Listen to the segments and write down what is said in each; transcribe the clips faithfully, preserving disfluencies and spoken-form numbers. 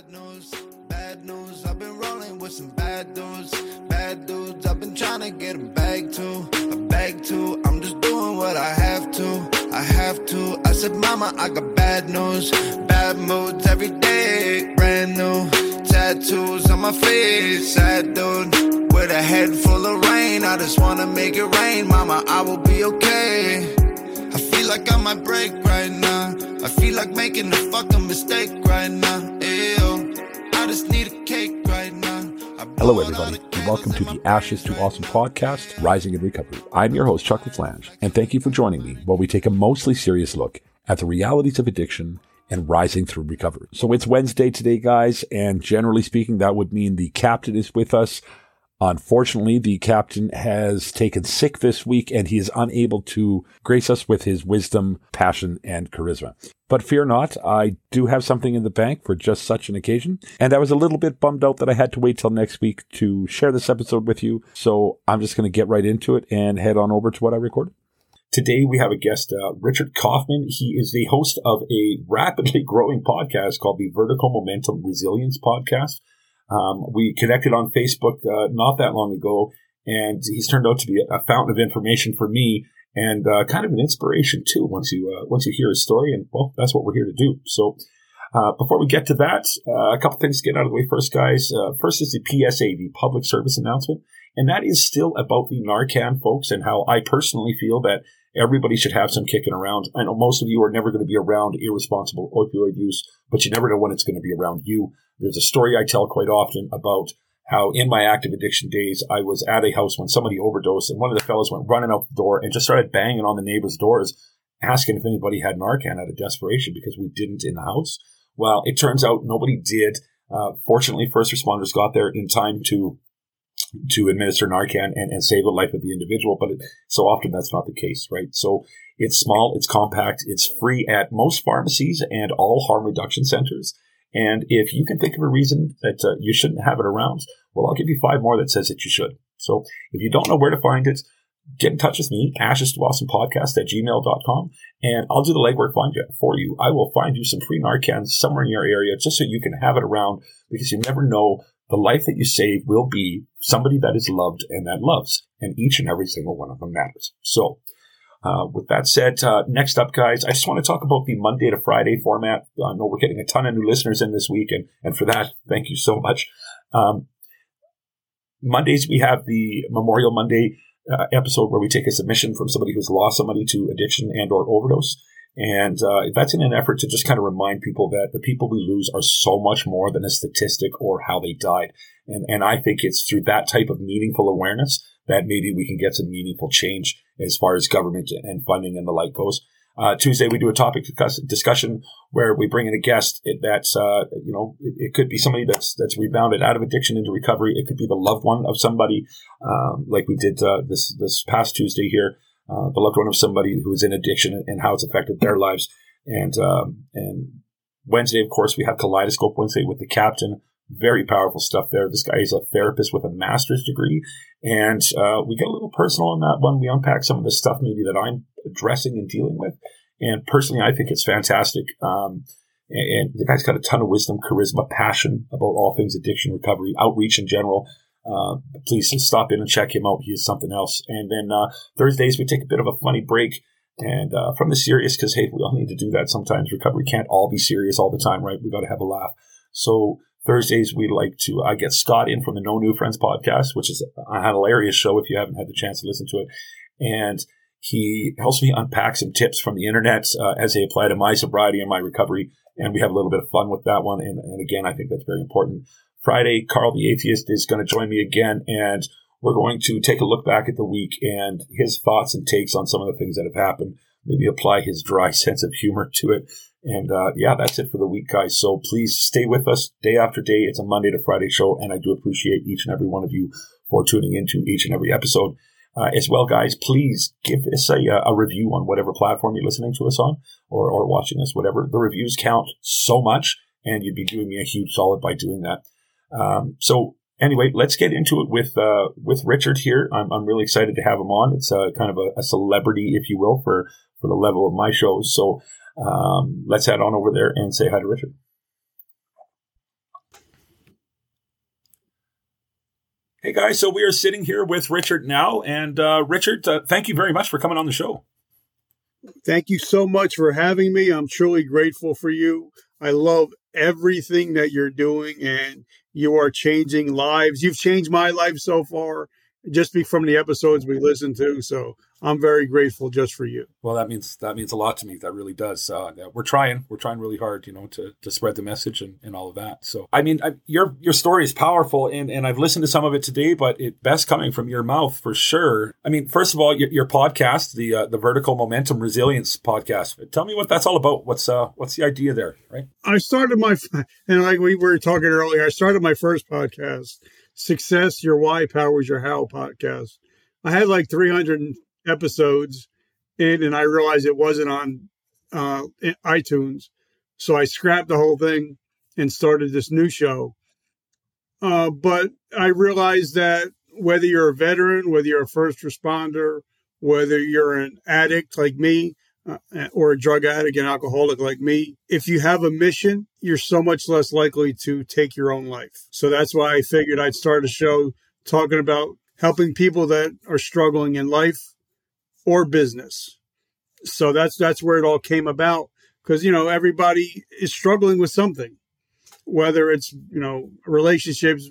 Bad news, bad news. I've been rolling with some bad dudes, bad dudes. I've been trying to get a bag too, a bag too. I'm just doing what I have to, I have to. I said, mama, I got bad news, bad moods every day, brand new tattoos on my face, sad dude. With a head full of rain, I just wanna make it rain, mama, I will be okay. I feel like I might break right now. I feel like making a fucking mistake right now. Ew. I just need a cake right now. Hello, everybody, and welcome to the Ashes to Awesome podcast, Rising in Recovery. I'm your host, Chuck LaFlange, and thank you for joining me while we take a mostly serious look at the realities of addiction and rising through recovery. So it's Wednesday today, guys, and generally speaking, that would mean the captain is with us. Unfortunately, the captain has taken sick this week and he is unable to grace us with his wisdom, passion, and charisma. But fear not, I do have something in the bank for just such an occasion. And I was a little bit bummed out that I had to wait till next week to share this episode with you. So I'm just going to get right into it and head on over to what I recorded. Today we have a guest, uh, Richard Kaufman. He is the host of a rapidly growing podcast called the Vertical Momentum Resilience Podcast. Um, we connected on Facebook uh, not that long ago, and he's turned out to be a, a fountain of information for me and uh, kind of an inspiration too. Once you uh, once you hear his story, and well, that's what we're here to do. So, uh, before we get to that, uh, a couple things to get out of the way first, guys. Uh, first is the P S A, the public service announcement, and that is still about the Narcan, folks, and how I personally feel that everybody should have some kicking around. I know most of you are never going to be around irresponsible opioid use, but you never know when it's going to be around you. There's a story I tell quite often about how in my active addiction days, I was at a house when somebody overdosed, and one of the fellows went running out the door and just started banging on the neighbors' doors, asking if anybody had Narcan out of desperation because we didn't in the house. Well, it turns out nobody did. Uh, fortunately, first responders got there in time to to administer Narcan and, and save the life of the individual, but it, so often that's not the case, right? So it's small, it's compact, it's free at most pharmacies and all harm reduction centers. And if you can think of a reason that uh, you shouldn't have it around, well, I'll give you five more that says that you should. So if you don't know where to find it, get in touch with me, ashes to awesome podcast at gmail dot com, and I'll do the legwork find you, for you. I will find you some free Narcan somewhere in your area just so you can have it around, because you never know. The life that you save will be somebody that is loved and that loves, and each and every single one of them matters. So, uh, with that said, uh, next up, guys, I just want to talk about the Monday to Friday format. I know we're getting a ton of new listeners in this week, and, and for that, thank you so much. Um, Mondays, we have the Memorial Monday uh, episode where we take a submission from somebody who's lost somebody to addiction and or overdose. And uh, that's in an effort to just kind of remind people that the people we lose are so much more than a statistic or how they died. And and I think it's through that type of meaningful awareness that maybe we can get some meaningful change as far as government and funding and the like goes. Uh, Tuesday, we do a topic discussion where we bring in a guest that's, uh, you know, it, it could be somebody that's that's rebounded out of addiction into recovery. It could be the loved one of somebody, um, like we did uh, this this past Tuesday here. Uh, the loved one of somebody who is in addiction and how it's affected their lives. And um, and Wednesday, of course, we have Kaleidoscope Wednesday with the captain. Very powerful stuff there. This guy is a therapist with a master's degree. And uh, we get a little personal on that one. We unpack some of the stuff maybe that I'm addressing and dealing with. And personally, I think it's fantastic. Um, and, and the guy's got a ton of wisdom, charisma, passion about all things addiction, recovery, outreach in general. Uh, please stop in and check him out. He is something else. And then uh, Thursdays, we take a bit of a funny break and uh, from the serious, because, hey, we all need to do that sometimes. Recovery can't all be serious all the time, right? We got to have a laugh. So Thursdays, we like to uh, get Scott in from the No New Friends podcast, which is a hilarious show if you haven't had the chance to listen to it. And he helps me unpack some tips from the internet uh, as they apply to my sobriety and my recovery. And we have a little bit of fun with that one. And, and again, I think that's very important. Friday, Carl the Atheist is going to join me again, and we're going to take a look back at the week and his thoughts and takes on some of the things that have happened, maybe apply his dry sense of humor to it. And uh, yeah, that's it for the week, guys. So please stay with us day after day. It's a Monday to Friday show, and I do appreciate each and every one of you for tuning into each and every episode. Uh, as well, guys, please give us a, a review on whatever platform you're listening to us on or, or watching us, whatever. The reviews count so much, and you'd be doing me a huge solid by doing that. Um, so anyway, let's get into it with uh, with Richard here. I'm, I'm really excited to have him on. It's a, kind of a, a celebrity, if you will, for, for the level of my shows. So um, let's head on over there and say hi to Richard. Hey guys, so we are sitting here with Richard now. And uh, Richard, uh, thank you very much for coming on the show. Thank you so much for having me. I'm truly grateful for you. I love everything that you're doing, and you are changing lives. You've changed my life so far, just be from the episodes we listened to. So I'm very grateful just for you. Well, that means that means a lot to me. That really does. Uh, we're trying. We're trying really hard, you know, to to spread the message and, and all of that. So, I mean, I, your your story is powerful, and, and I've listened to some of it today, but it best coming from your mouth for sure. I mean, first of all, your, your podcast, the uh, the Vertical Momentum Resilience podcast. Tell me what that's all about. What's uh what's the idea there, right? I started my, and like we were talking earlier, I started my first podcast, Success, Your Why Powers Your How podcast. I had like three hundred episodes in, and I realized it wasn't on uh, iTunes. So I scrapped the whole thing and started this new show. Uh, but I realized that whether you're a veteran, whether you're a first responder, whether you're an addict like me, uh, or a drug addict and alcoholic like me, if you have a mission, you're so much less likely to take your own life. So that's why I figured I'd start a show talking about helping people that are struggling in life or business. So that's that's where it all came about, because, you know, everybody is struggling with something, whether it's, you know, relationships,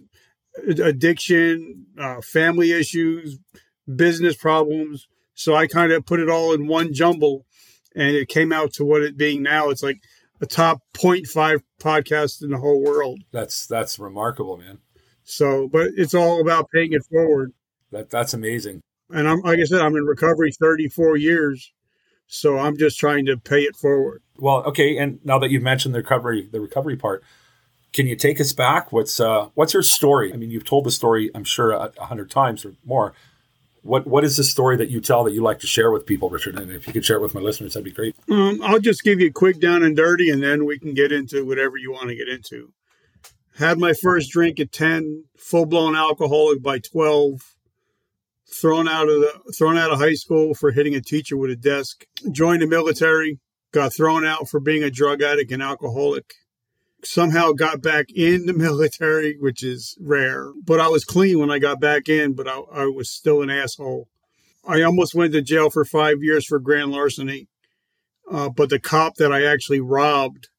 addiction, uh, family issues, business problems. So I kind of put it all in one jumble, and it came out to what it being now. It's like a top zero point five podcast in the whole world. That's that's remarkable, man. So, but it's all about paying it forward. That that's amazing. And I'm, like I said, I'm in recovery thirty-four years. So I'm just trying to pay it forward. Well, okay. And now that you've mentioned the recovery, the recovery part, can you take us back? What's uh, what's your story? I mean, you've told the story, I'm sure, a, a hundred times or more. What what is the story that you tell that you like to share with people, Richard? And if you could share it with my listeners, that'd be great. Um, I'll just give you a quick down and dirty, and then we can get into whatever you want to get into. Had my first drink at ten, full-blown alcoholic by twelve. Thrown out of the thrown out of high school for hitting a teacher with a desk. Joined the military. Got thrown out for being a drug addict and alcoholic. Somehow got back in the military, which is rare. But I was clean when I got back in, but I, I was still an asshole. I almost went to jail for five years for grand larceny. Uh, but the cop that I actually robbed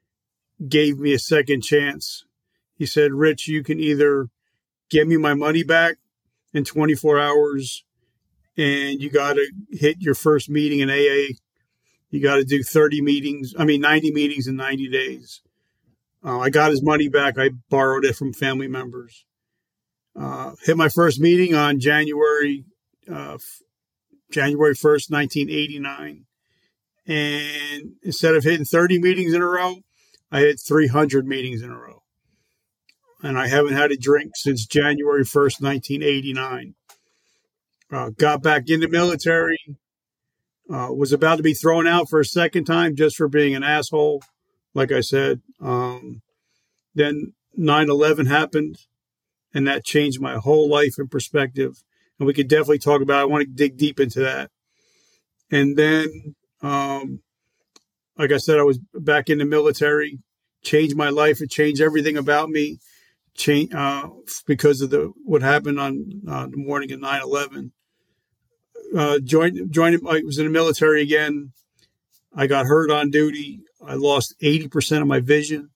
gave me a second chance. He said, Rich, you can either give me my money back in twenty-four hours, and you got to hit your first meeting in A A. You got to do thirty meetings, I mean, ninety meetings in ninety days. Uh, I got his money back. I borrowed it from family members. Uh, hit my first meeting on January, uh, January first, nineteen eighty-nine. And instead of hitting thirty meetings in a row, I hit three hundred meetings in a row. And I haven't had a drink since January first, nineteen eighty-nine. Uh, got back in the military. Uh, was about to be thrown out for a second time just for being an asshole, like I said. Um, then nine eleven happened, and that changed my whole life and perspective. And we could definitely talk about it. I want to dig deep into that. And then, um, like I said, I was back in the military, changed my life. It changed everything about me. Change, uh, because of the what happened on uh, the morning of nine eleven. Uh, joined, joined, I was in the military again. I got hurt on duty. I lost eighty percent of my vision.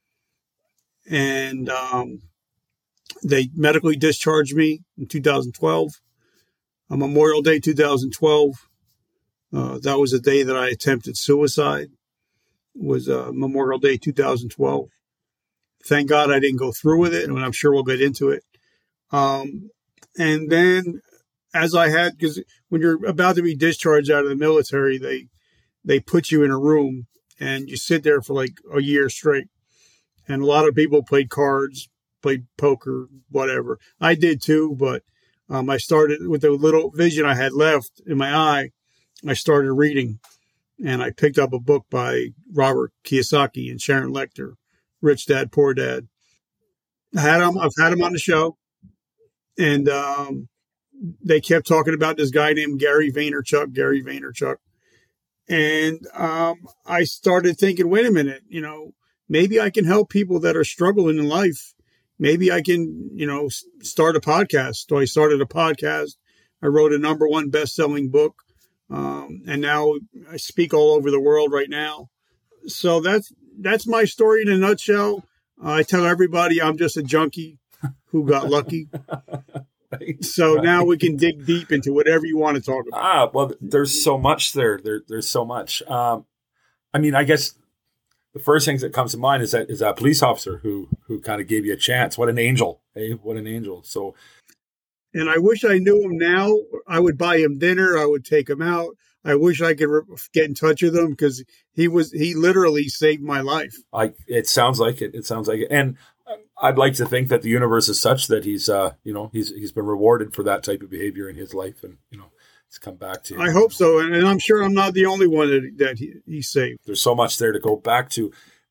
And um, they medically discharged me in two thousand twelve. On Memorial Day two thousand twelve, uh, that was the day that I attempted suicide, was uh, Memorial Day two thousand twelve. Thank God I didn't go through with it, and I'm sure we'll get into it. Um, and then as I had, because when you're about to be discharged out of the military, they they put you in a room and you sit there for like a year straight. And a lot of people played cards, played poker, whatever. I did too, but um, I started with the little vision I had left in my eye. I started reading, and I picked up a book by Robert Kiyosaki and Sharon Lecter, Rich Dad, Poor Dad. I had them, I've had them on the show, and um, they kept talking about this guy named Gary Vaynerchuk, Gary Vaynerchuk. And um, I started thinking, wait a minute, you know, maybe I can help people that are struggling in life maybe I can, you know, start a podcast. So I started a podcast. I wrote a number one best-selling book. Um, and now I speak all over the world right now. So that's, that's my story in a nutshell. Uh, I tell everybody I'm just a junkie who got lucky. Right, so right. Now we can dig deep into whatever you want to talk about. Ah, well, there's so much there. There, there's so much. Um, I mean, I guess the first things that comes to mind is that is that police officer who who kind of gave you a chance. What an angel, hey, what an angel. So, and I wish I knew him now. I would buy him dinner. I would take him out. I wish I could re- get in touch with him because he was he literally saved my life. I it sounds like it. It sounds like it, and I'd like to think that the universe is such that he's uh you know he's he's been rewarded for that type of behavior in his life, and you know it's come back to. I hope so, and, and I'm sure I'm not the only one that that he, he saved. There's so much there to go back to.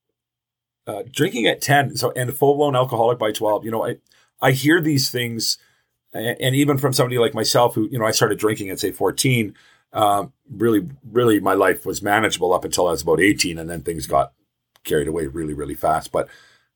Uh, drinking at ten, so and full blown alcoholic by twelve. You know, I I hear these things, and, and even from somebody like myself, who you know I started drinking at say fourteen. Um, really, really, my life was manageable up until I was about eighteen, and then things got carried away really, really fast. But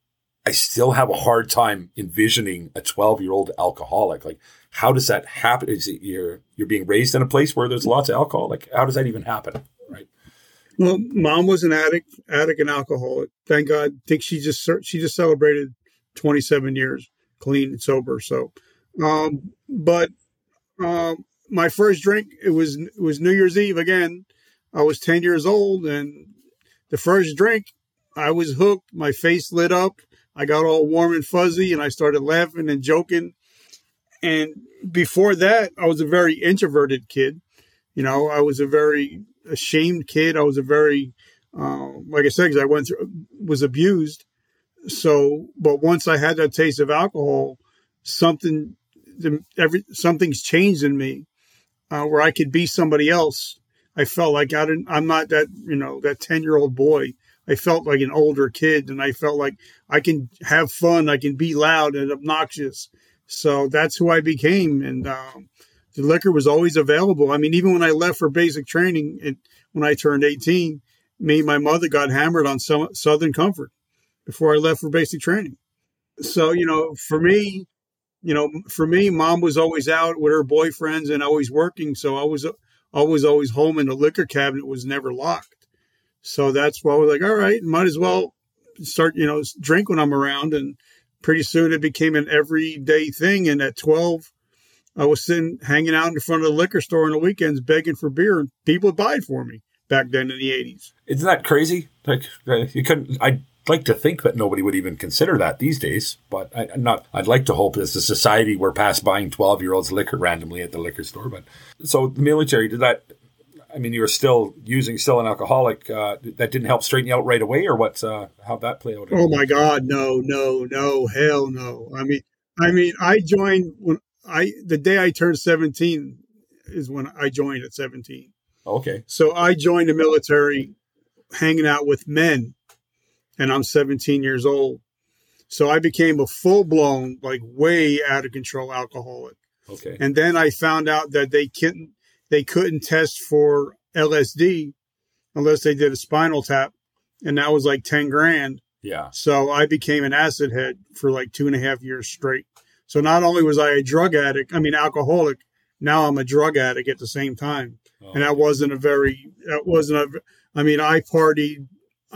I still have a hard time envisioning a twelve-year-old alcoholic. Like, how does that happen? Is it you're you're being raised in a place where there's lots of alcohol? Like, how does that even happen? Right. Well, mom was an addict, addict and alcoholic. Thank God. I think she just she just celebrated twenty-seven years clean and sober. So, um, but. Um, My first drink, it was it was New Year's Eve again. I was ten years old, and the first drink, I was hooked. My face lit up. I got all warm and fuzzy, and I started laughing and joking. And before that, I was a very introverted kid. You know, I was a very ashamed kid. I was a very, uh, like I said, because I went through, was abused. So, but once I had that taste of alcohol, something, every something's changed in me. Uh, where I could be somebody else. I felt like I didn't, I'm not that, you know, that ten year old boy. I felt like an older kid, and I felt like I can have fun. I can be loud and obnoxious. So that's who I became. And um, the liquor was always available. I mean, even when I left for basic training, and when I turned eighteen, me and my mother got hammered on some Southern Comfort before I left for basic training. So, you know, for me, You know, for me, mom was always out with her boyfriends and always working. So I was always, always home, and the liquor cabinet was never locked. So that's why I was like, all right, might as well start, you know, drink when I'm around. And pretty soon it became an everyday thing. And at twelve, I was sitting, hanging out in front of the liquor store on the weekends, begging for beer, and people would buy it for me back then in the eighties. Isn't that crazy? Like, you couldn't, I, like to think that nobody would even consider that these days, but I, I'm not. I'd like to hope as a society we're past buying twelve-year-olds liquor randomly at the liquor store. But so the military, did that? I mean, you were still using, still an alcoholic. Uh, that didn't help straighten you out right away, or what? Uh, how'd that play out? Oh my God, no, no, no, hell no. I mean, I mean, I joined when I the day I turned seventeen is when I joined at seventeen. Okay, so I joined the military, hanging out with men. And I'm seventeen years old. So I became a full-blown, like way out of control alcoholic. Okay. And then I found out that they couldn't, they couldn't test for L S D unless they did a spinal tap. And that was like ten grand. Yeah. So I became an acid head for like two and a half years straight. So not only was I a drug addict, I mean, alcoholic, now I'm a drug addict at the same time. Oh. And that wasn't a very, that wasn't a, I mean, I partied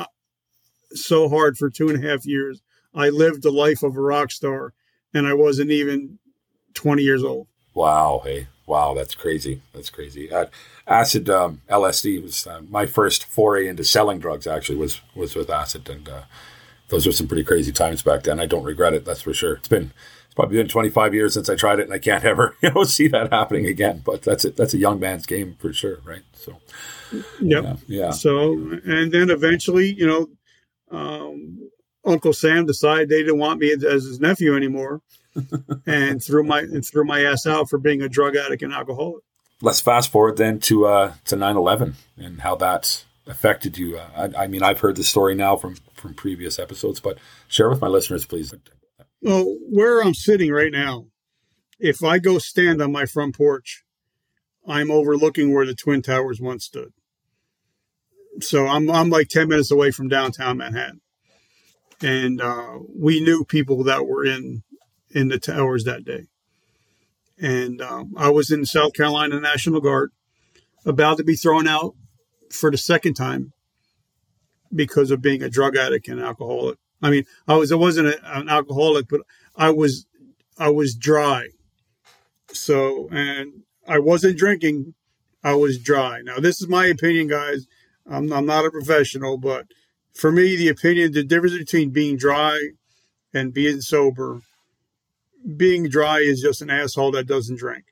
so hard for two and a half years. I lived the life of a rock star, and I wasn't even twenty years old. Wow. Hey, wow. That's crazy. That's crazy. Uh, acid, um, L S D was uh, my first foray into selling drugs, actually, was, was with acid. And uh, those were some pretty crazy times back then. I don't regret it. That's for sure. It's been, it's probably been twenty-five years since I tried it, and I can't ever, you know, see that happening again. But that's it. That's a young man's game for sure. Right. So, yep. Yeah. yeah. So, and then eventually, you know, Um, Uncle Sam decided they didn't want me as his nephew anymore, and threw my and threw my ass out for being a drug addict and alcoholic. Let's fast forward then to uh, to nine eleven and how that's affected you. Uh, I, I mean, I've heard the story now from from previous episodes, but share with my listeners, please. Well, where I'm sitting right now, if I go stand on my front porch, I'm overlooking where the Twin Towers once stood. So I'm I'm like ten minutes away from downtown Manhattan. And uh, we knew people that were in in the towers that day. And um, I was in South Carolina National Guard, about to be thrown out for the second time because of being a drug addict and alcoholic. I mean, I was I wasn't a, an alcoholic, but I was I was dry. So, and I wasn't drinking. I was dry. Now, this is my opinion, guys. I'm, I'm not a professional, but for me, the opinion, the difference between being dry and being sober, being dry is just an asshole that doesn't drink.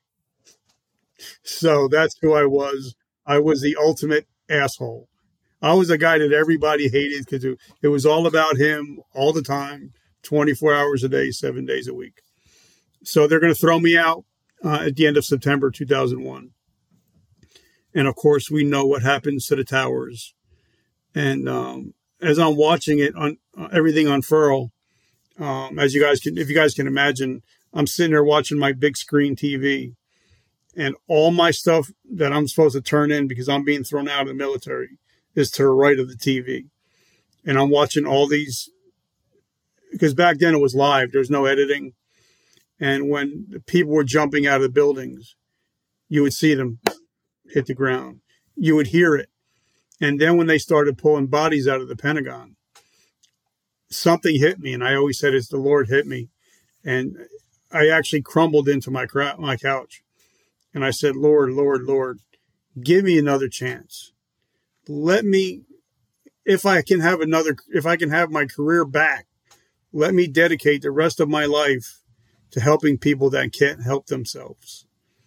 So that's who I was. I was the ultimate asshole. I was a guy that everybody hated because it, it was all about him all the time, twenty-four hours a day, seven days a week. So they're going to throw me out uh, at the end of September two thousand one. And of course, we know what happens to the towers. And um, as I'm watching it, on uh, everything unfurl, um, as you guys can, if you guys can imagine, I'm sitting there watching my big screen T V, and all my stuff that I'm supposed to turn in because I'm being thrown out of the military is to the right of the T V. And I'm watching all these, because back then it was live. There's no editing. And when the people were jumping out of the buildings, you would see them hit the ground. You would hear it. And then when they started pulling bodies out of the Pentagon, something hit me. And I always said, it's the Lord hit me. And I actually crumbled into my cra- my couch. And I said, Lord, Lord, Lord, give me another chance. Let me, if I can have another, if I can have my career back, let me dedicate the rest of my life to helping people that can't help themselves.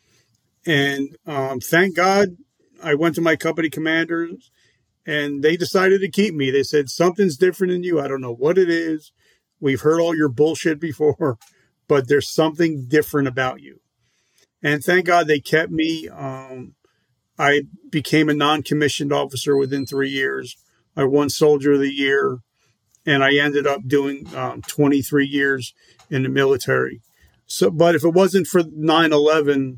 And um, thank God I went to my company commanders and they decided to keep me. They said, something's different in you. I don't know what it is. We've heard all your bullshit before, but there's something different about you. And thank God they kept me. Um, I became a non-commissioned officer within three years. I won Soldier of the Year, and I ended up doing um, twenty-three years in the military. So, but if it wasn't for nine eleven,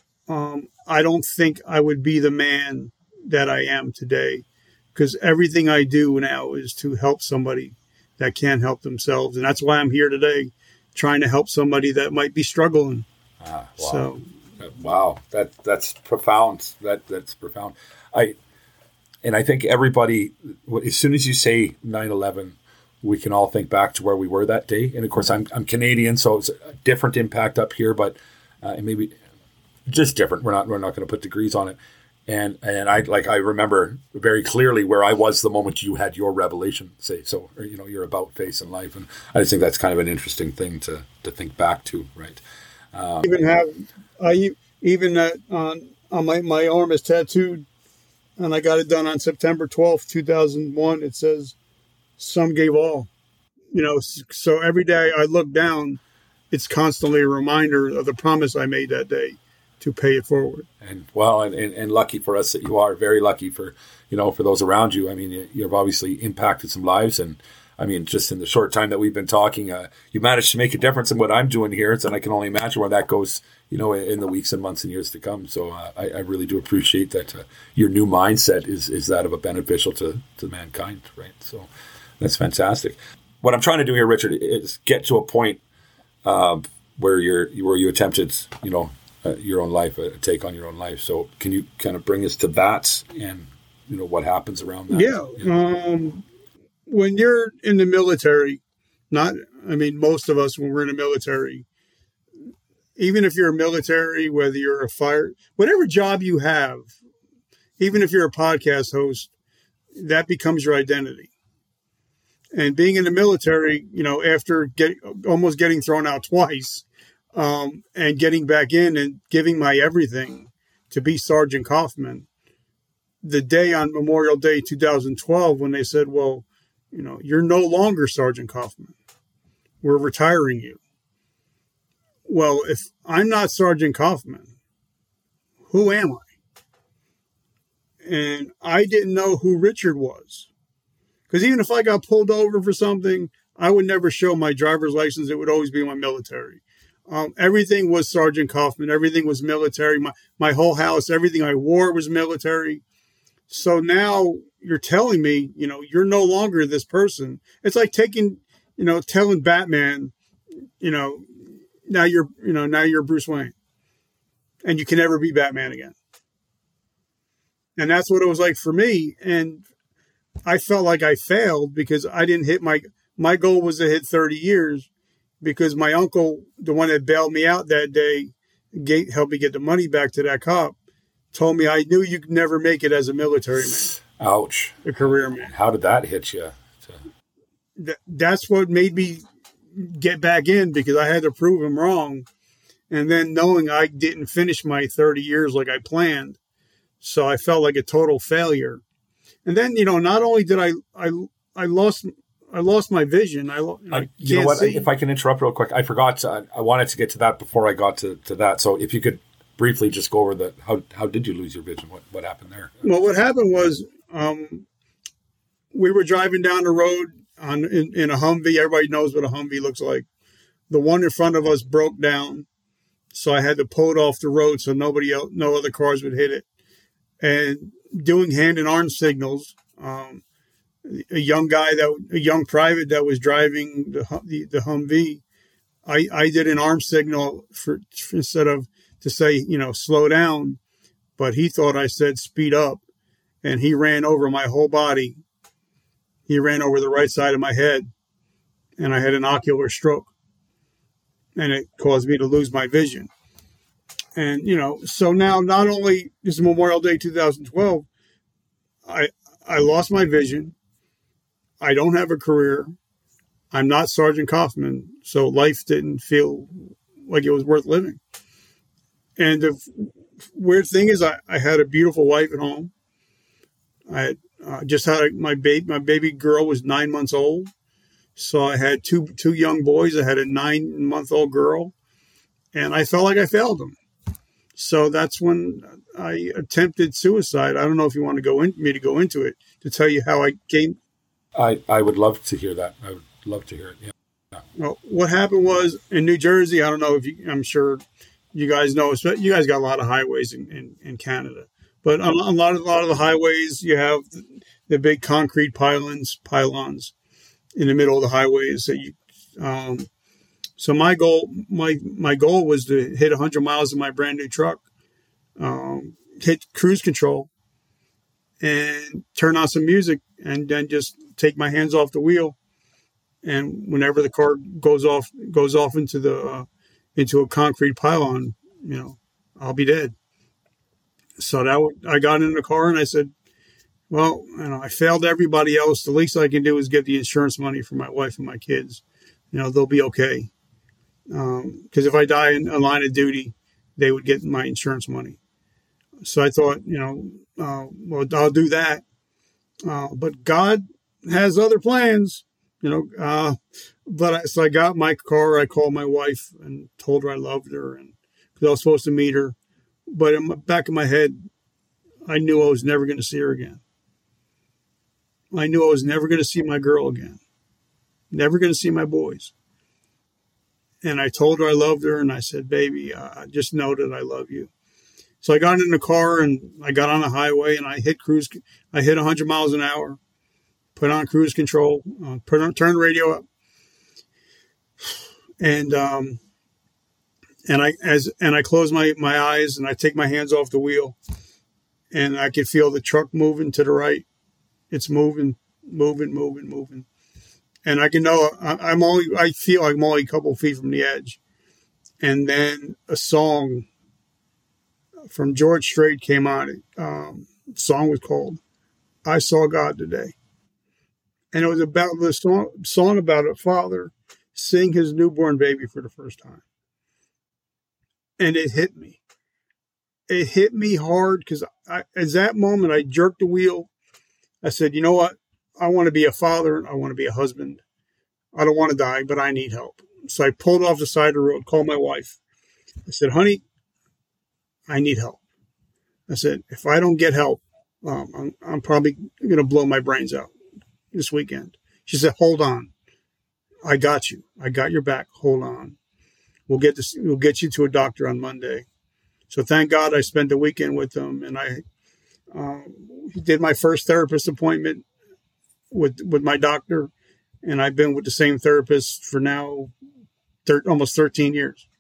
um, I don't think I would be the man that I am today, because everything I do now is to help somebody that can't help themselves. And that's why I'm here today, trying to help somebody that might be struggling. Ah, wow. So, wow, that that's profound. That that's profound. I and I think everybody, as soon as you say nine eleven, we can all think back to where we were that day. And of course, I'm I'm Canadian, so it's a different impact up here, but uh, maybe just different. We're not we're not going to put degrees on it. And and I like I remember very clearly where I was the moment you had your revelation. Say so, or, you know, your about face in life, and I just think that's kind of an interesting thing to to think back to, right? Um, even have I even uh, on on my my arm is tattooed, and I got it done on September twelfth, two thousand one. It says, "Some gave all." You know, so every day I look down, it's constantly a reminder of the promise I made that day to pay it forward. And well, and, and, and lucky for us that you are, very lucky for, you know, for those around you. I mean, you've obviously impacted some lives, and I mean, just in the short time that we've been talking, uh, you managed to make a difference in what I'm doing here. And I can only imagine where that goes, you know, in the weeks and months and years to come. So uh, I, I really do appreciate that uh, your new mindset is is that of a beneficial to, to mankind, right? So that's fantastic. What I'm trying to do here, Richard, is get to a point uh, where you're where you attempted, you know, uh, your own life, a take on your own life. So can you kind of bring us to that and, you know, what happens around that? Yeah. You know? Um, when you're in the military, not, I mean, most of us, when we're in the military, even if you're a military, whether you're a fire, whatever job you have, even if you're a podcast host, that becomes your identity. And being in the military, you know, after get, almost getting thrown out twice, um, and getting back in and giving my everything to be Sergeant Kaufman, the day on Memorial Day two thousand twelve, when they said, well, you know, you're no longer Sergeant Kaufman, we're retiring you. Well, if I'm not Sergeant Kaufman, who am I? And I didn't know who Richard was. Because even if I got pulled over for something, I would never show my driver's license. It would always be my military. Um, everything was Sergeant Kaufman. Everything was military. My, my whole house, everything I wore was military. So now you're telling me, you know, you're no longer this person. It's like taking, you know, telling Batman, you know, now you're, you know, now you're Bruce Wayne and you can never be Batman again. And that's what it was like for me. And I felt like I failed because I didn't hit my, my goal was to hit thirty years because my uncle, the one that bailed me out that day, gave, helped me get the money back to that cop, told me I knew you could never make it as a military man. Ouch. A career man. How did that hit you? Th- that's what made me get back in because I had to prove him wrong. And then knowing I didn't finish my thirty years like I planned. So I felt like a total failure. And then, you know, not only did I, I, I lost, I lost my vision. I, I uh, you know what? See. If I can interrupt real quick, I forgot. To, I wanted to get to that before I got to, to that. So if you could briefly just go over the, how, how did you lose your vision? What, what happened there? Well, what happened was, um, we were driving down the road on, in, in a Humvee. Everybody knows what a Humvee looks like. The one in front of us broke down. So I had to pull it off the road so nobody else, no other cars would hit it. And doing hand and arm signals, um, a young guy that, a young private that was driving the the, the Humvee, I, I did an arm signal for, for instead of to say, you know, slow down, but he thought I said speed up, and he ran over my whole body. He ran over the right side of my head, and I had an ocular stroke, and it caused me to lose my vision. And, you know, so now not only is Memorial Day two thousand twelve, I I lost my vision. I don't have a career. I'm not Sergeant Kaufman, so life didn't feel like it was worth living. And the f- weird thing is I, I had a beautiful wife at home. I had uh, just had a, my baby, my baby girl was nine months old. So I had two two young boys. I had a nine-month-old girl, and I felt like I failed them. So that's when I attempted suicide. I don't know if you want to go in, me to go into it to tell you how I came. I, I would love to hear that. I would love to hear it. Yeah. yeah. Well, what happened was in New Jersey. I don't know if you. I'm sure you guys know. You guys got a lot of highways in, in, in Canada, but on a lot of a lot of the highways, you have the, the big concrete pylons pylons in the middle of the highways that you. Um, So my goal, my my goal was to hit one hundred miles in my brand new truck, um, hit cruise control, and turn on some music, and then just take my hands off the wheel. And whenever the car goes off goes off into the uh, into a concrete pylon, you know, I'll be dead. So that I got in the car and I said, well, you know, I failed everybody else. The least I can do is get the insurance money for my wife and my kids. You know, they'll be okay. Because um, if I die in a line of duty, they would get my insurance money. So I thought, you know, uh, well, I'll do that. Uh, but God has other plans, you know. Uh, but I, so I got my car. I called my wife and told her I loved her, and because I was supposed to meet her. But in the back of my head, I knew I was never going to see her again. I knew I was never going to see my girl again. Never going to see my boys. And I told her I loved her, and I said, baby, uh, just know that I love you. So I got in the car, and I got on the highway, and I hit cruise. I hit one hundred miles an hour, put on cruise control, uh, put on, turn the radio up. And um, and I as and I close my, my eyes, and I take my hands off the wheel, and I could feel the truck moving to the right. It's moving, moving, moving, moving. And I can know I'm only, I feel like I'm only a couple feet from the edge. And then a song from George Strait came on. Um, the song was called I Saw God Today. And it was about the song, song about a father seeing his newborn baby for the first time. And it hit me. It hit me hard because at that moment I jerked the wheel. I said, you know what? I want to be a father. I want to be a husband. I don't want to die, but I need help. So I pulled off the side of the road, called my wife. I said, honey, I need help. I said, if I don't get help, um, I'm, I'm probably going to blow my brains out this weekend. She said, hold on. I got you. I got your back. Hold on. We'll get this. We'll get you to a doctor on Monday. So thank God I spent the weekend with them, and I um, did my first therapist appointment with with my doctor And I've been with the same therapist for now thir- almost thirteen years.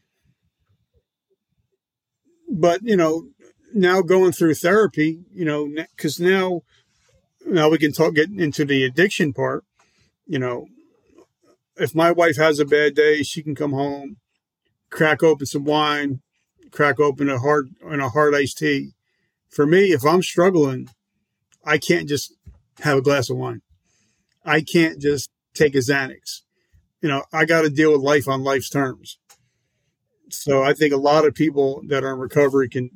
But, you know, now going through therapy, you know, because now, now we can talk, get into the addiction part. You know, if my wife has a bad day, she can come home, crack open some wine, crack open a hard, and a hard iced tea. For me, if I'm struggling, I can't just have a glass of wine. I can't just take a Xanax. You know, I got to deal with life on life's terms. So I think a lot of people that are in recovery can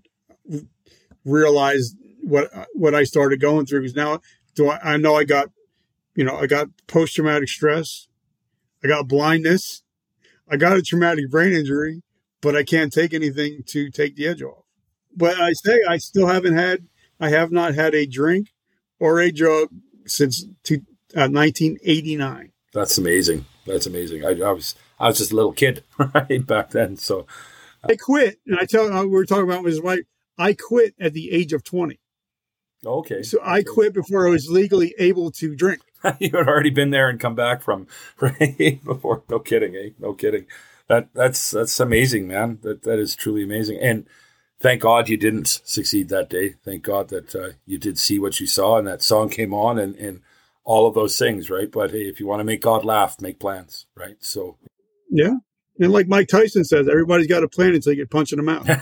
realize what what I started going through. Because now, do I, I know I got, you know, I got post-traumatic stress. I got blindness. I got a traumatic brain injury, but I can't take anything to take the edge off. But I say I still haven't had, I have not had a drink or a drug since two, uh, nineteen eighty-nine. That's amazing. That's amazing. I, I was I was just a little kid right back then. So I quit, and I tell we were talking about with his wife. I quit at the age of twenty. Okay. So I quit before I was legally able to drink. You had already been there and come back from right before. No kidding, eh? No kidding. That that's that's amazing, man. That that is truly amazing. And thank God you didn't succeed that day. Thank God that uh, you did see what you saw, and that song came on, and and all of those things, right? But hey, if you want to make God laugh, make plans, right? So yeah. And like Mike Tyson says, everybody's got a plan until you get punched in the mouth.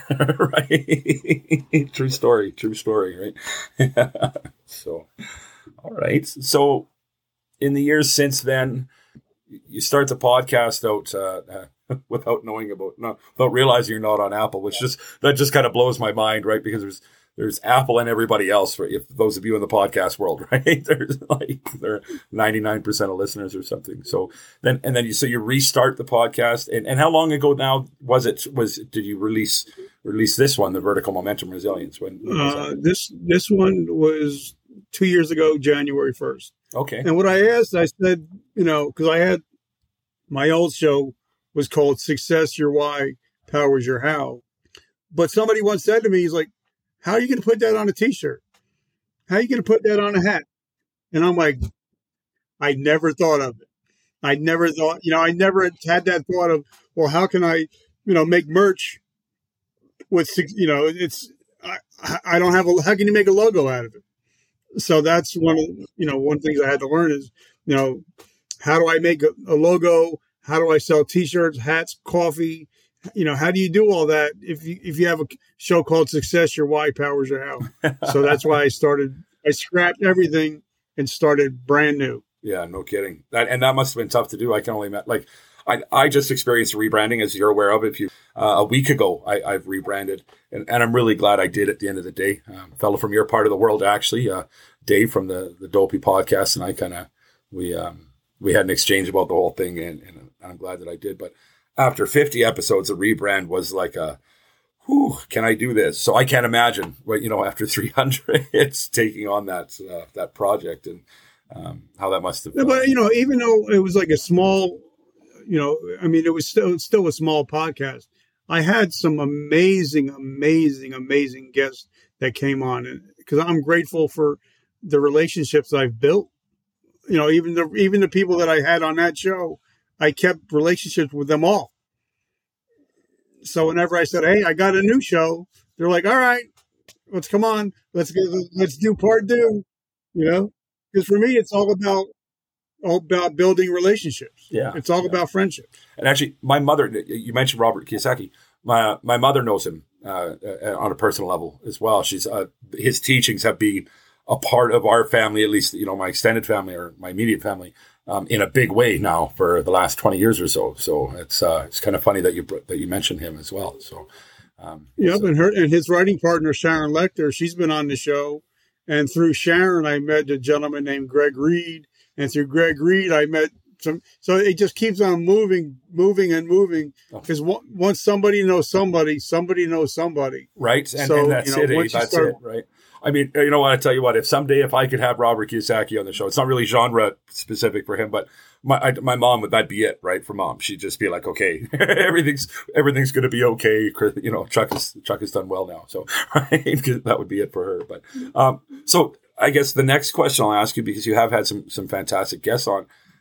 Right. True story. True story, right? So, all right. So, in the years since then, you start the podcast out uh, uh, without knowing about, not without realizing you're not on Apple, which just that just kind of blows my mind, right? Because there's there's Apple and everybody else. For if those of you in the podcast world, right? There's like there are ninety-nine percent of listeners or something. So then and then you so you restart the podcast. And, and how long ago now was it? Was did you release release this one, the Vertical Momentum Resilience? When, when uh, this this one was two years ago, January first. Okay. And what I asked, I said, you know, because I had my old show was called Success Your Why, Powers Your How. But somebody once said to me, he's like, how are you going to put that on a T-shirt? How are you going to put that on a hat? And I'm like, I never thought of it. I never thought, you know, I never had that thought of, well, how can I, you know, make merch with, you know, it's, I, I don't have a, how can you make a logo out of it? So that's one of, you know, one of the things I had to learn is, you know, how do I make a, a logo? How do I sell T-shirts, hats, coffee? You know, how do you do all that if you if you have a show called Success Your Why, Powers Your How? So that's why I started. I scrapped everything and started brand new. Yeah, no kidding. That and that must have been tough to do. I can only imagine. Like, I I just experienced rebranding, as you're aware of. If you uh, a week ago, I, I've rebranded, and, and I'm really glad I did. At the end of the day, um, fellow from your part of the world, actually, uh, Dave from the the Dopey podcast, and I kind of we um we had an exchange about the whole thing, and, and I'm glad that I did. But after fifty episodes, a rebrand was like a, whew, can I do this? So I can't imagine what, you know, after three hundred, it's taking on that, uh, that project and um, how that must have. Yeah, but, you know, even though it was like a small, you know, I mean, it was still, still a small podcast. I had some amazing, amazing, amazing guests that came on, and because I'm grateful for the relationships I've built. You know, even the, even the people that I had on that show, I kept relationships with them all. So whenever I said, "Hey, I got a new show," they're like, "All right, let's come on, let's get, let's do part two." You know, because for me, it's all about all about building relationships. Yeah, it's all yeah. about friendship. And actually, my mother, you mentioned Robert Kiyosaki. My my mother knows him uh, on a personal level as well. She's uh, his teachings have been a part of our family, at least you know my extended family or my immediate family. Um, in a big way now for the last twenty years or so. So it's uh, it's kind of funny that you that you mentioned him as well. So um, yep, so. and her and his writing partner Sharon Lecter, she's been on the show, and through Sharon I met a gentleman named Greg Reed, and through Greg Reed I met some. So it just keeps on moving, moving and moving because oh. once somebody knows somebody, somebody knows somebody, right? And, so, and that's you know, it. Eh? That's start, it, right? I mean, you know what? I tell you what. If someday, if I could have Robert Kiyosaki on the show, it's not really genre specific for him, but my I, my mom would that'd be it, right? For mom, she'd just be like, okay, everything's everything's going to be okay. You know, Chuck has Chuck has done well now, so right, that would be it for her. But um, so I guess the next question I'll ask you, because you have had some some fantastic guests on,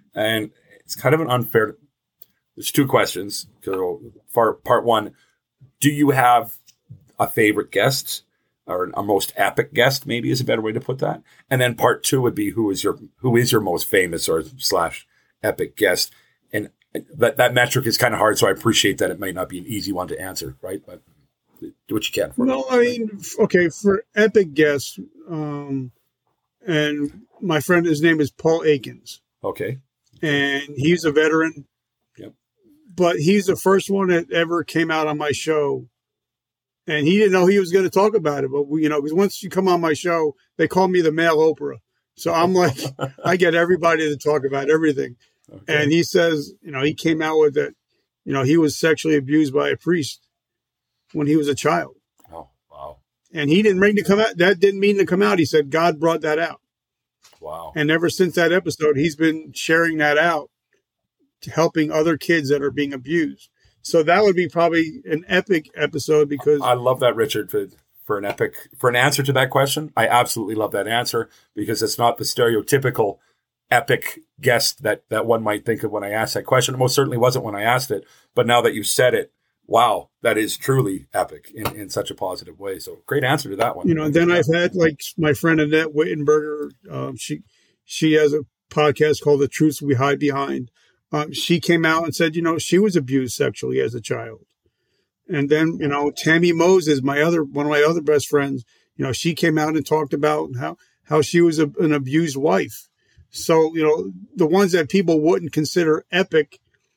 And it's kind of an unfair. There's two questions. Part, part one, do you have a favorite guest or a most epic guest, maybe is a better way to put that? And then part two would be who is your who is your most famous or slash epic guest? And that, that metric is kind of hard, so I appreciate that it might not be an easy one to answer, right? But do what you can for No, it. I mean, okay, for epic guests, um, and my friend, his name is Paul Akins. Okay. And he's a veteran. Yep. But he's the first one that ever came out on my show. And he didn't know he was going to talk about it. But, we, you know, because once you come on my show, they call me the male Oprah. So I'm like, I get everybody to talk about everything. Okay. And he says, you know, he came out with that, you know, he was sexually abused by a priest when he was a child. Oh, wow. And he didn't mean to come out. That didn't mean to come out. He said God brought that out. Wow. And ever since that episode, he's been sharing that out to helping other kids that are being abused. So that would be probably an epic episode because I love that, Richard, for, for an epic, for an answer to that question. I absolutely love that answer because it's not the stereotypical epic guest that, that one might think of when I asked that question. It most certainly wasn't when I asked it, but now that you said it, wow, that is truly epic in, in such a positive way. So great answer to that one. You know, and then I've had like my friend Annette Wittenberger. Um, she she has a podcast called The Truths We Hide Behind. Um, she came out and said, you know, she was abused sexually as a child. And then, you know, Tammy Moses, my other one of my other best friends, you know, she came out and talked about how, how she was a, an abused wife. So, you know, the ones that people wouldn't consider epic,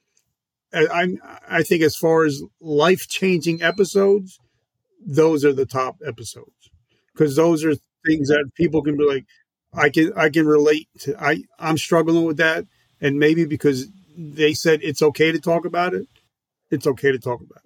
I I think as far as life-changing episodes, those are the top episodes because those are things that people can be like, I can I can relate to. I I'm struggling with that, and maybe because they said it's okay to talk about it, it's okay to talk about it.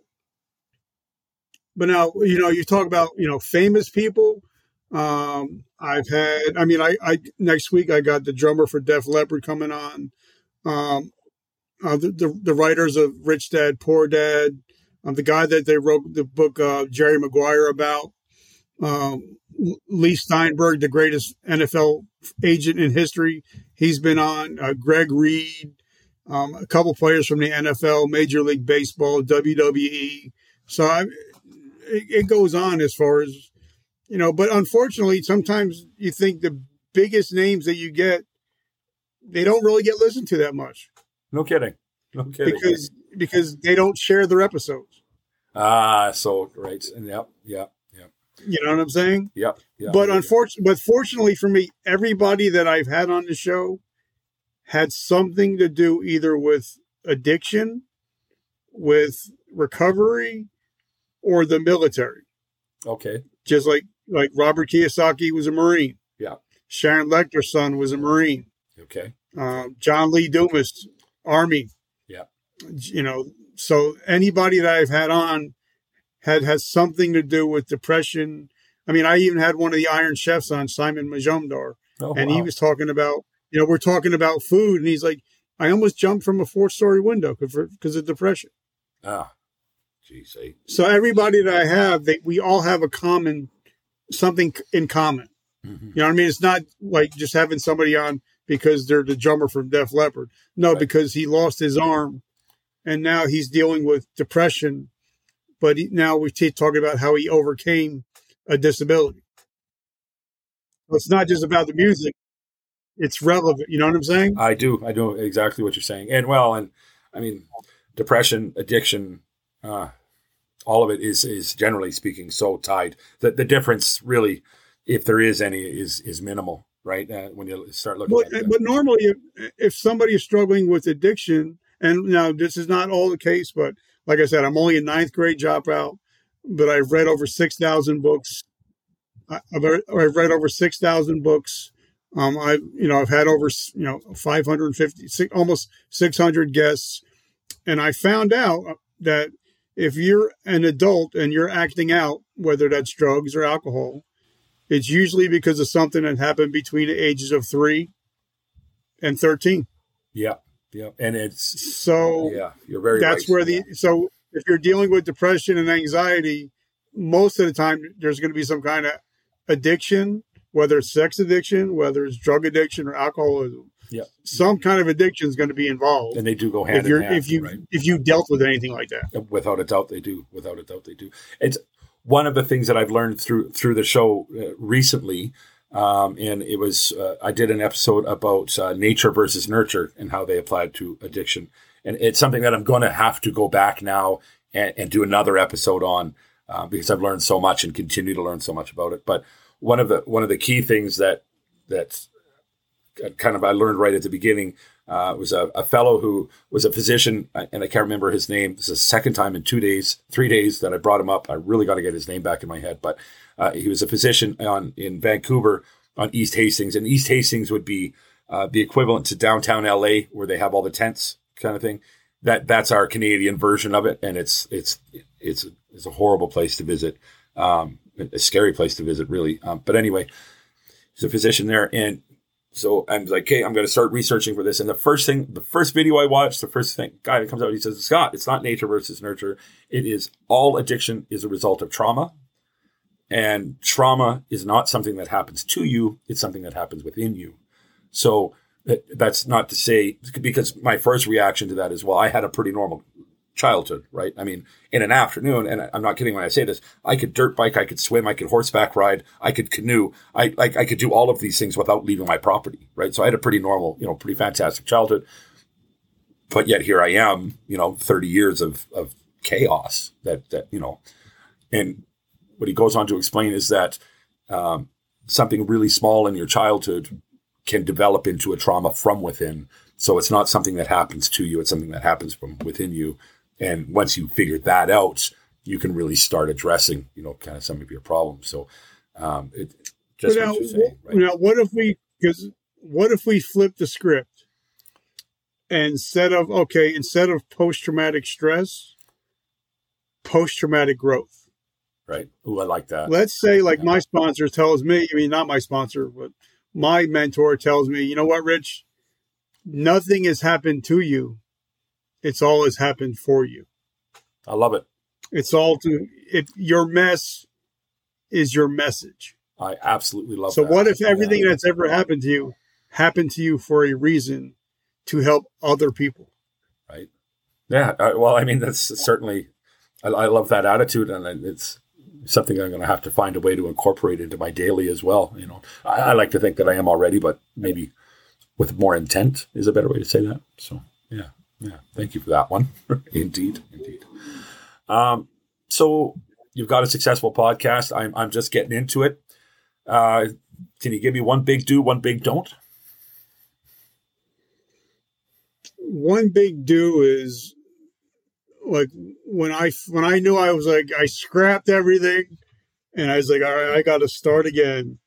But now, you know, you talk about, you know, famous people. Um, I've had, I mean, I, I next week I got the drummer for Def Leppard coming on. Um, Uh, the, the the writers of Rich Dad, Poor Dad, um, the guy that they wrote the book uh, Jerry Maguire about, um, Lee Steinberg, the greatest N F L agent in history, he's been on. Uh, Greg Reed, um, a couple players from the N F L, Major League Baseball, W W E. So I, it, it goes on as far as, you know, but unfortunately, sometimes you think the biggest names that you get, they don't really get listened to that much. No kidding. No kidding. Because because they don't share their episodes. Ah, so right. And yep, yep, yep. You know what I'm saying? Yep. yep but unfortunately, but fortunately for me, everybody that I've had on the show had something to do either with addiction, with recovery, or the military. Okay. Just like like Robert Kiyosaki was a Marine. Yeah. Sharon Lecter's son was a Marine. Okay. Uh, John Lee Dumas, Army. Yeah. You know, so anybody that I've had on had has something to do with depression. I mean, I even had one of the Iron Chefs on, Simon Majumdar, oh, and wow. he was talking about, you know, we're talking about food, and he's like, I almost jumped from a four-story window because of depression. Ah, geez. I... So everybody that I have, they, we all have a common, something in common. Mm-hmm. You know what I mean? It's not like just having somebody on because they're the drummer from Def Leppard. No, right. Because he lost his arm, and now he's dealing with depression. But he, now we're t- talking about how he overcame a disability. So it's not just about the music; it's relevant. You know what I'm saying? I do. I do exactly what you're saying. And well, and I mean, depression, addiction, uh, all of it is is generally speaking so tied. The the difference, really, if there is any, is is minimal. Right, uh, when you start looking but, at it. But normally, if, if somebody is struggling with addiction, and now this is not all the case, but like I said, I'm only a ninth grade dropout, but I've read over six thousand books. I, I've, I've read over six thousand books. Um, I've, you know, I've had over, you know, five hundred fifty, almost six hundred guests. And I found out that if you're an adult and you're acting out, whether that's drugs or alcohol, it's usually because of something that happened between the ages of three and thirteen. Yeah, yeah, and it's so. Yeah, you're very. That's right. where the so if you're dealing with depression and anxiety, most of the time there's going to be some kind of addiction, whether it's sex addiction, whether it's drug addiction or alcoholism. Yeah. Some kind of addiction is going to be involved. And they do go hand if you're, in hand. If you, right? if you dealt with anything like that. Without a doubt, they do. Without a doubt, they do. It's one of the things that I've learned through through the show uh, recently. Um, and it was, uh, I did an episode about uh, nature versus nurture and how they applied to addiction. And it's something that I'm going to have to go back now and, and do another episode on uh, because I've learned so much and continue to learn so much about it. But one of the one of the key things that that kind of I learned right at the beginning uh, was a, a fellow who was a physician, and I can't remember his name. This is the second time in two days, three days that I brought him up. I really got to get his name back in my head, but uh, he was a physician on in Vancouver on East Hastings, and East Hastings would be uh, the equivalent to downtown L A, where they have all the tents, kind of thing. That that's our Canadian version of it, and it's it's it's it's a horrible place to visit, um, a scary place to visit, really. Um, but anyway, he's a physician there, and so I'm like, okay, I'm going to start researching for this. And the first thing, the first video I watched, the first thing guy that comes out, he says, Scott, it's not nature versus nurture. It is all addiction is a result of trauma. And trauma is not something that happens to you. It's something that happens within you. So that, that's not to say, because my first reaction to that is, well, I had a pretty normal childhood, right? I mean, in an afternoon, and I'm not kidding when I say this, I could dirt bike, I could swim, I could horseback ride, I could canoe, I like I could do all of these things without leaving my property, right? So I had a pretty normal, you know, pretty fantastic childhood. But yet here I am, you know, thirty years of of chaos that that, you know, and what he goes on to explain is that um, something really small in your childhood can develop into a trauma from within. So it's not something that happens to you, it's something that happens from within you. And once you figure that out, you can really start addressing, you know, kind of some of your problems. So, um, it just now, what you're saying, right? Now, what if we, because what if we flip the script and instead of, okay, instead of post-traumatic stress, post-traumatic growth. Right. Ooh, I like that. Let's say like my sponsor tells me, I mean, not my sponsor, but my mentor tells me, you know what, Rich, nothing has happened to you. It's all has happened for you. I love it. It's all to it. Your mess is your message. I absolutely love so that. So what if everything yeah. that's ever happened to you happened to you for a reason to help other people? Right. Yeah. Uh, well, I mean, that's certainly, I, I love that attitude, and it's something I'm going to have to find a way to incorporate into my daily as well. You know, I, I like to think that I am already, but maybe with more intent is a better way to say that. So yeah. Yeah, thank you for that one. Indeed, indeed. Um, so you've got a successful podcast. I'm I'm just getting into it. Uh, can you give me one big do, one big don't? One big do is like when I when I knew I was like I scrapped everything, and I was like, all right, I got to start again.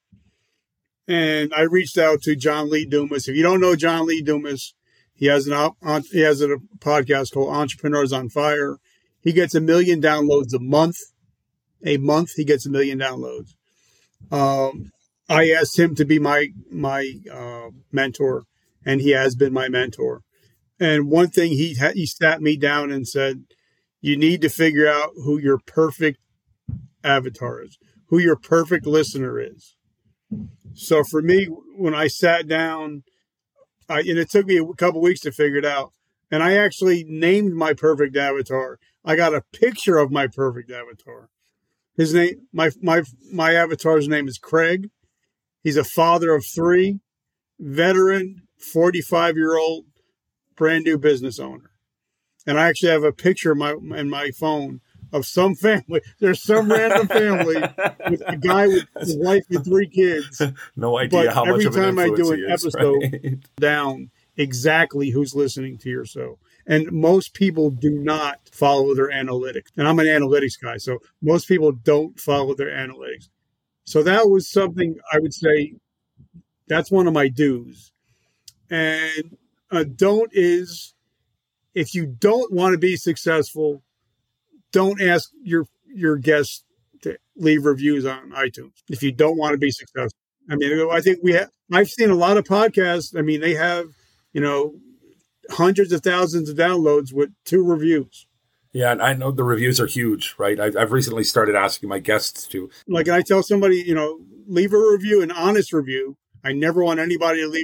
And I reached out to John Lee Dumas. If you don't know John Lee Dumas, He has an he has a podcast called Entrepreneurs on Fire. He gets a million downloads a month. A month, he gets a million downloads. Um, I asked him to be my my uh, mentor, and he has been my mentor. And one thing he ha- he sat me down and said, "You need to figure out who your perfect avatar is, who your perfect listener is." So for me, when I sat down. I, and it took me a couple weeks to figure it out. And I actually named my perfect avatar. I got a picture of my perfect avatar. His name, my my my avatar's name is Craig. He's a father of three, veteran, forty-five-year-old, brand new business owner. And I actually have a picture in my in my phone of some family. There's some random family with a guy with his wife and three kids. No idea but how much of an every time I do an is, episode, right? down exactly who's listening to your show. And most people do not follow their analytics. And I'm an analytics guy, so most people don't follow their analytics. So that was something I would say that's one of my do's. And a don't is if you don't want to be successful, don't ask your your guests to leave reviews on iTunes if you don't want to be successful. I mean, I think we have, I've seen a lot of podcasts. I mean, they have, you know, hundreds of thousands of downloads with two reviews. Yeah, and I know the reviews are huge, right? I've, I've recently started asking my guests to. Like, I tell somebody, you know, leave a review, an honest review. I never want anybody to leave a,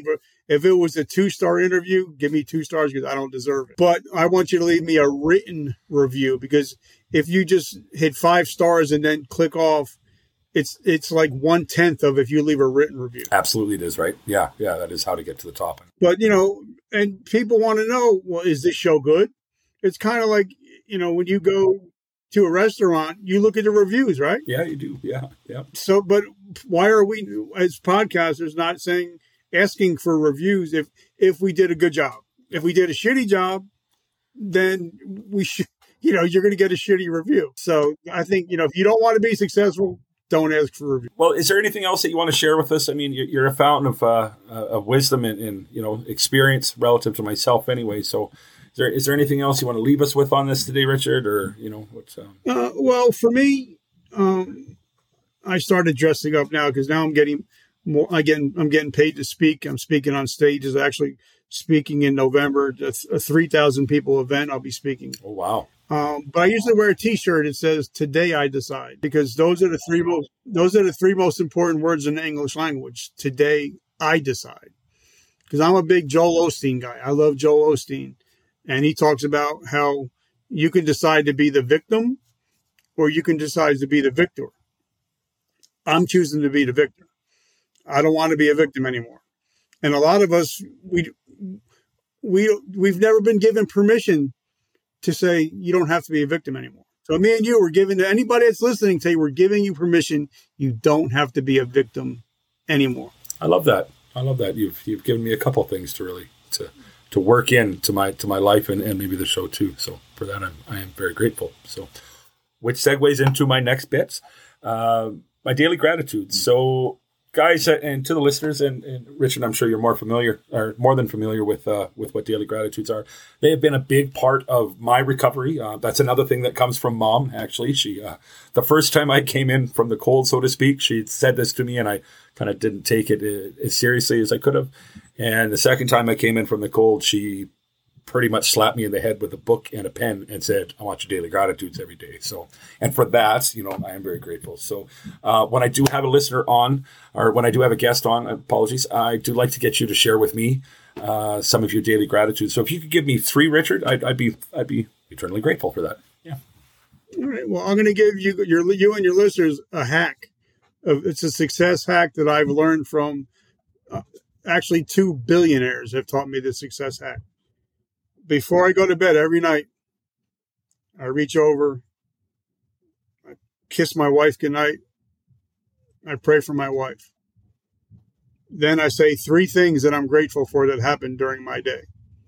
If it was a two-star interview, give me two stars because I don't deserve it. But I want you to leave me a written review, because if you just hit five stars and then click off, it's it's like one-tenth of if you leave a written review. Absolutely it is, right? Yeah, yeah, that is how to get to the top. But, you know, and people want to know, well, is this show good? It's kind of like, you know, when you go to a restaurant, you look at the reviews, right? Yeah, you do. Yeah, yeah. So, but why are we, as podcasters, not saying, asking for reviews if if we did a good job? If we did a shitty job, then we should, you know, you're going to get a shitty review. So I think, you know, if you don't want to be successful, don't ask for a review. Well, is there anything else that you want to share with us? I mean, you're a fountain of uh, of wisdom and, and, you know, experience relative to myself anyway. So is there, is there anything else you want to leave us with on this today, Richard? Or, you know, what's... Um... Uh, well, for me, um, I started dressing up now because now I'm getting more, again, I'm getting paid to speak. I'm speaking on stages, actually speaking in November, a three thousand people event. I'll be speaking. Oh, wow. Um, but I usually wear a T-shirt that says "Today I decide," because those are the three most those are the three most important words in the English language. Today I decide, because I'm a big Joel Osteen guy. I love Joel Osteen, and he talks about how you can decide to be the victim, or you can decide to be the victor. I'm choosing to be the victor. I don't want to be a victim anymore. And a lot of us, we we we've never been given permission to say you don't have to be a victim anymore. So me and you were given to anybody that's listening, say we're giving you permission. You don't have to be a victim anymore. I love that. I love that. You've you've given me a couple of things to really to to work into my to my life and, and maybe the show too. So for that, I'm I am very grateful. So, which segues into my next bits, uh, my daily gratitudes. So, guys, and to the listeners, and, and Richard, I'm sure you're more familiar, or more than familiar with uh, with what daily gratitudes are. They have been a big part of my recovery. Uh, that's another thing that comes from Mom. Actually, she uh, the first time I came in from the cold, so to speak, she said this to me, and I kind of didn't take it as seriously as I could have. And the second time I came in from the cold, she pretty much slapped me in the head with a book and a pen and said, I want your daily gratitudes every day. So, and for that, you know, I am very grateful. So uh, when I do have a listener on, or when I do have a guest on, apologies, I do like to get you to share with me uh, some of your daily gratitudes. So if you could give me three, Richard, I'd, I'd be I'd be eternally grateful for that. Yeah. All right. Well, I'm going to give you your you and your listeners a hack. Of, it's a success hack that I've learned from uh, actually two billionaires have taught me this success hack. Before I go to bed every night, I reach over, I kiss my wife goodnight, I pray for my wife. Then I say three things that I'm grateful for that happened during my day.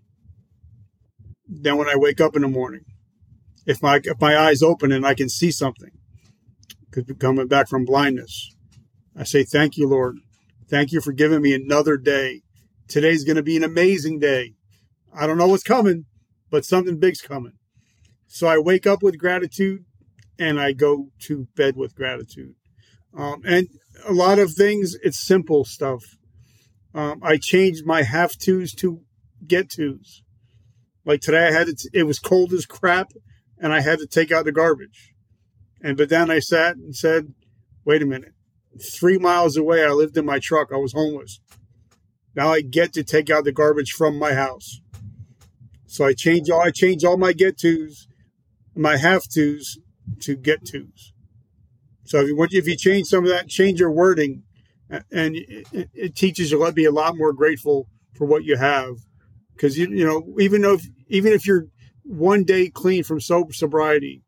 Then when I wake up in the morning, if my if my eyes open and I can see something, because coming back from blindness, I say, thank you, Lord. Thank you for giving me another day. Today's going to be an amazing day. I don't know what's coming, but something big's coming. So I wake up with gratitude and I go to bed with gratitude. Um, and a lot of things, it's simple stuff. Um, I changed my have tos to get tos. Like today I had to, it was cold as crap and I had to take out the garbage. And, but then I sat and said, wait a minute, three miles away, I lived in my truck. I was homeless. Now I get to take out the garbage from my house. So I change all I change all my get tos, my have tos to get tos. So if you if you change some of that, change your wording, and it, it teaches you to be a lot more grateful for what you have. Because you you know even though if, even if you're one day clean from sober sobriety,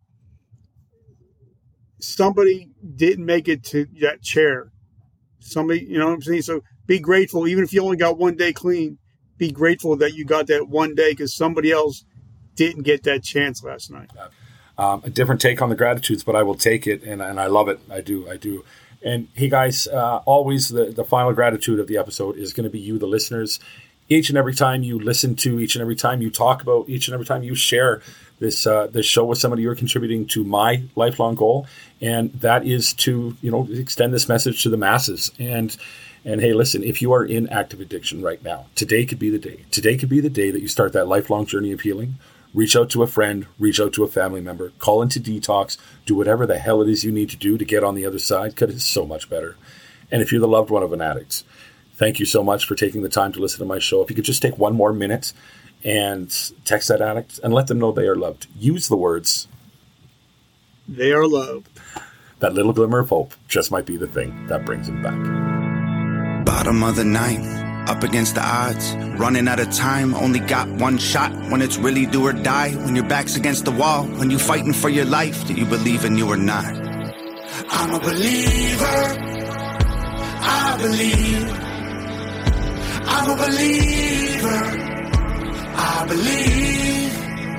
somebody didn't make it to that chair. Somebody, you know what I'm saying. So be grateful, even if you only got one day clean. Be grateful that you got that one day because somebody else didn't get that chance last night. Um, a different take on the gratitudes, but I will take it, and, and I love it. I do, I do. And hey, guys, uh, always the, the final gratitude of the episode is going to be you, the listeners. Each and every time you listen to, each and every time you talk about, each and every time you share this uh, this show with somebody, you're contributing to my lifelong goal, and that is to you know extend this message to the masses. And And hey, listen, if you are in active addiction right now, today could be the day. Today could be the day that you start that lifelong journey of healing. Reach out to a friend, reach out to a family member, call into detox, do whatever the hell it is you need to do to get on the other side, because it's so much better. And if you're the loved one of an addict, thank you so much for taking the time to listen to my show. If you could just take one more minute and text that addict and let them know they are loved. Use the words, they are loved. That little glimmer of hope just might be the thing that brings them back. Bottom of the ninth, up against the odds, running out of time, only got one shot. When it's really do or die, when your back's against the wall, when you fighting for your life, do you believe in you or not? I'm a believer, I believe. I'm a believer, I believe.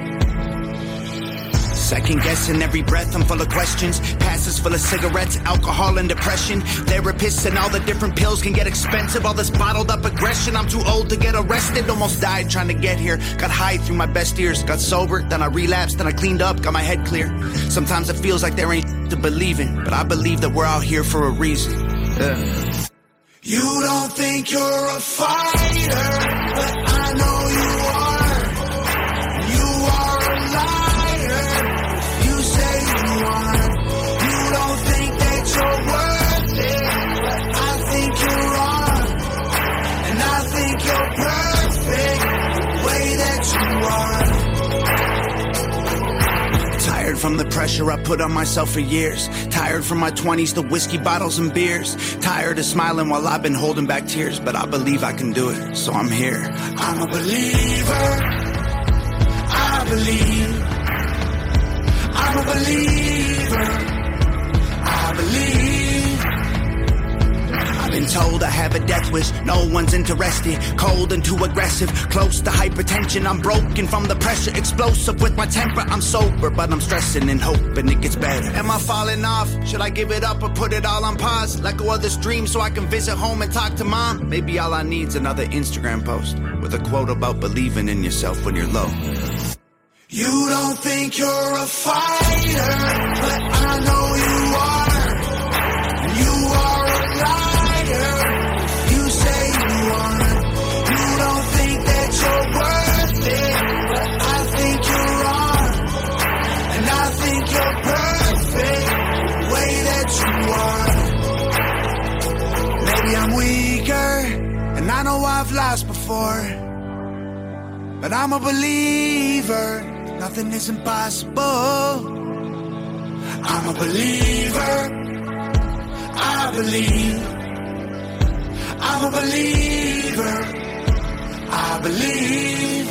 Second guessing every breath, I'm full of questions. Passes full of cigarettes, alcohol and depression. Therapists and all the different pills can get expensive. All this bottled up aggression, I'm too old to get arrested. Almost died trying to get here. Got high through my best years. Got sober, then I relapsed, then I cleaned up, got my head clear. Sometimes it feels like there ain't to believe in, but I believe that we're out here for a reason. Yeah. You don't think you're a fighter, but I know you are. You are a liar. You say you are. You don't think that you're worth it, but I think you're wrong. And I think you're perfect the way that you are. Tired from the pressure I put on myself for years. Tired from my twenties, the whiskey bottles and beers. Tired of smiling while I've been holding back tears. But I believe I can do it, so I'm here. I'm a believer, I believe. I'm a believer, I believe. I've been told I have a death wish, no one's interested. Cold and too aggressive, close to hypertension. I'm broken from the pressure, explosive with my temper. I'm sober, but I'm stressing and hoping it gets better. Am I falling off? Should I give it up or put it all on pause? Let go of this dream so I can visit home and talk to mom? Maybe all I need's another Instagram post with a quote about believing in yourself when you're low. You don't think you're a fighter, but I know you are. You are a liar. You say you are. You don't think that you're worth it, but I think you're wrong. And I think you're perfect the way that you are. Maybe I'm weaker, and I know I've lost before, but I'm a believer. Nothing is impossible. I'm a believer, I believe. I'm a believer, I believe.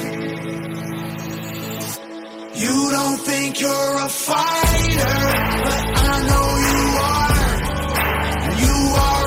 You don't think you're a fighter, but I know you are. You are